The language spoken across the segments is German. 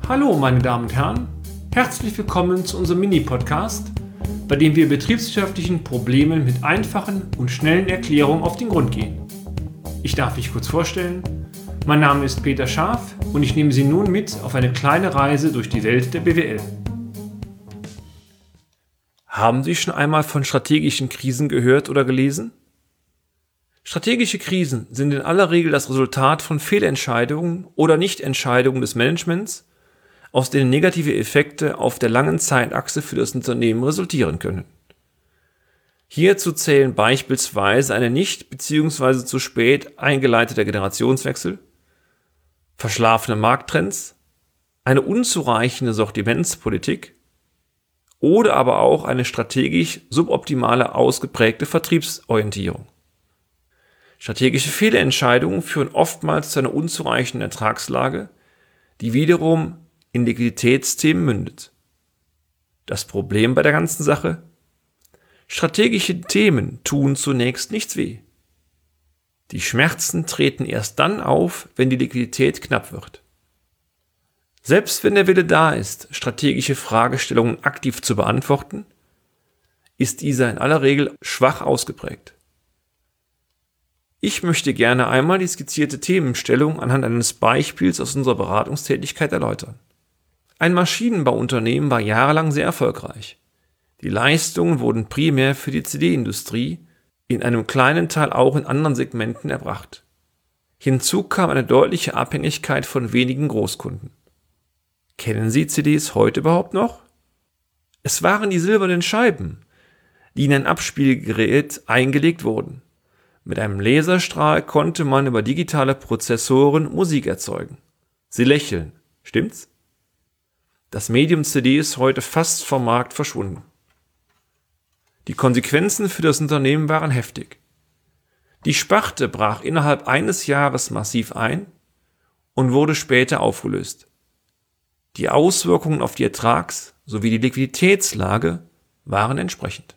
Hallo meine Damen und Herren, herzlich willkommen zu unserem Mini-Podcast, bei dem wir betriebswirtschaftlichen Problemen mit einfachen und schnellen Erklärungen auf den Grund gehen. Ich darf mich kurz vorstellen, mein Name ist Peter Scharf und ich nehme Sie nun mit auf eine kleine Reise durch die Welt der BWL. Haben Sie schon einmal von strategischen Krisen gehört oder gelesen? Strategische Krisen sind in aller Regel das Resultat von Fehlentscheidungen oder Nichtentscheidungen des Managements, aus denen negative Effekte auf der langen Zeitachse für das Unternehmen resultieren können. Hierzu zählen beispielsweise eine nicht bzw. zu spät eingeleiteter Generationswechsel, verschlafene Markttrends, eine unzureichende Sortimentspolitik oder aber auch eine strategisch suboptimale ausgeprägte Vertriebsorientierung. Strategische Fehlentscheidungen führen oftmals zu einer unzureichenden Ertragslage, die wiederum in Liquiditätsthemen mündet. Das Problem bei der ganzen Sache? Strategische Themen tun zunächst nichts weh. Die Schmerzen treten erst dann auf, wenn die Liquidität knapp wird. Selbst wenn der Wille da ist, strategische Fragestellungen aktiv zu beantworten, ist dieser in aller Regel schwach ausgeprägt. Ich möchte gerne einmal die skizzierte Themenstellung anhand eines Beispiels aus unserer Beratungstätigkeit erläutern. Ein Maschinenbauunternehmen war jahrelang sehr erfolgreich. Die Leistungen wurden primär für die CD-Industrie, in einem kleinen Teil auch in anderen Segmenten erbracht. Hinzu kam eine deutliche Abhängigkeit von wenigen Großkunden. Kennen Sie CDs heute überhaupt noch? Es waren die silbernen Scheiben, die in ein Abspielgerät eingelegt wurden. Mit einem Laserstrahl konnte man über digitale Prozessoren Musik erzeugen. Sie lächeln, stimmt's? Das Medium CD ist heute fast vom Markt verschwunden. Die Konsequenzen für das Unternehmen waren heftig. Die Sparte brach innerhalb eines Jahres massiv ein und wurde später aufgelöst. Die Auswirkungen auf die Ertrags- sowie die Liquiditätslage waren entsprechend.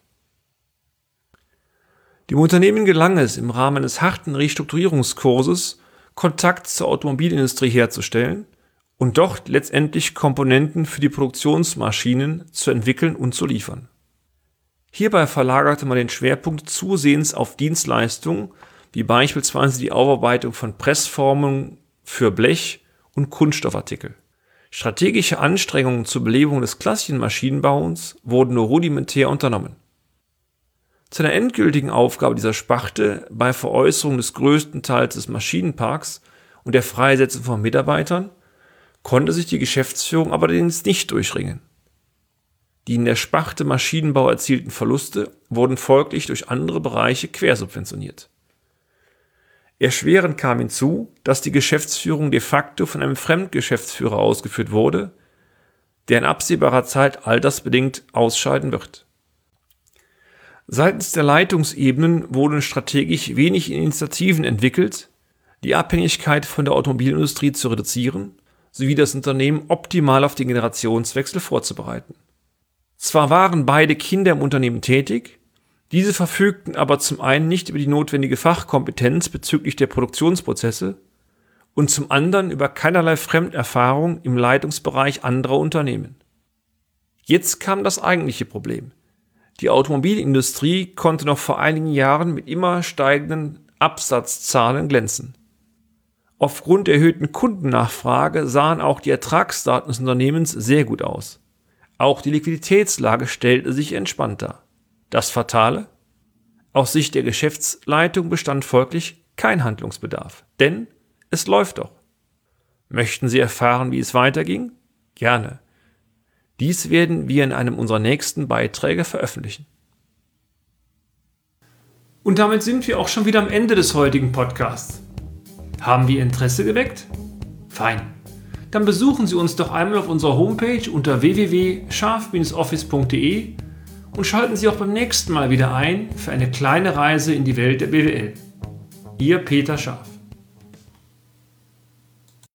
Dem Unternehmen gelang es, im Rahmen eines harten Restrukturierungskurses Kontakt zur Automobilindustrie herzustellen und dort letztendlich Komponenten für die Produktionsmaschinen zu entwickeln und zu liefern. Hierbei verlagerte man den Schwerpunkt zusehends auf Dienstleistungen, wie beispielsweise die Aufarbeitung von Pressformen für Blech- und Kunststoffartikel. Strategische Anstrengungen zur Belebung des klassischen Maschinenbauens wurden nur rudimentär unternommen. Zu einer endgültigen Aufgabe dieser Sparte bei Veräußerung des größten Teils des Maschinenparks und der Freisetzung von Mitarbeitern konnte sich die Geschäftsführung allerdings nicht durchringen. Die in der Sparte Maschinenbau erzielten Verluste wurden folglich durch andere Bereiche quersubventioniert. Erschwerend kam hinzu, dass die Geschäftsführung de facto von einem Fremdgeschäftsführer ausgeführt wurde, der in absehbarer Zeit altersbedingt ausscheiden wird. Seitens der Leitungsebenen wurden strategisch wenig Initiativen entwickelt, die Abhängigkeit von der Automobilindustrie zu reduzieren, sowie das Unternehmen optimal auf den Generationswechsel vorzubereiten. Zwar waren beide Kinder im Unternehmen tätig, diese verfügten aber zum einen nicht über die notwendige Fachkompetenz bezüglich der Produktionsprozesse und zum anderen über keinerlei Fremderfahrung im Leitungsbereich anderer Unternehmen. Jetzt kam das eigentliche Problem. Die Automobilindustrie konnte noch vor einigen Jahren mit immer steigenden Absatzzahlen glänzen. Aufgrund der erhöhten Kundennachfrage sahen auch die Ertragsdaten des Unternehmens sehr gut aus. Auch die Liquiditätslage stellte sich entspannt dar. Das Fatale? Aus Sicht der Geschäftsleitung bestand folglich kein Handlungsbedarf, denn es läuft doch. Möchten Sie erfahren, wie es weiterging? Gerne. Dies werden wir in einem unserer nächsten Beiträge veröffentlichen. Und damit sind wir auch schon wieder am Ende des heutigen Podcasts. Haben wir Interesse geweckt? Fein. Dann besuchen Sie uns doch einmal auf unserer Homepage unter www.scharf-office.de und schalten Sie auch beim nächsten Mal wieder ein für eine kleine Reise in die Welt der BWL. Ihr Peter Scharf.